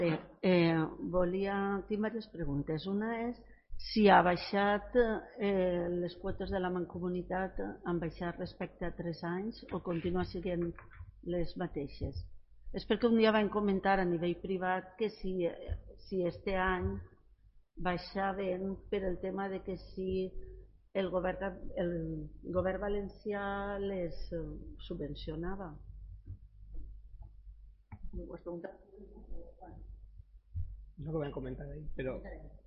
Tinc diverses preguntes. Una és si ha baixat les quotes de la Mancomunitat, han baixat respecte a 3 anys o continua sent les mateixes. És perquè un dia vam comentar a nivell privat que si este any baixaven per el tema de que si el govern valencià les subvencionava. Ho has preguntat? No ho vam comentar ahir, però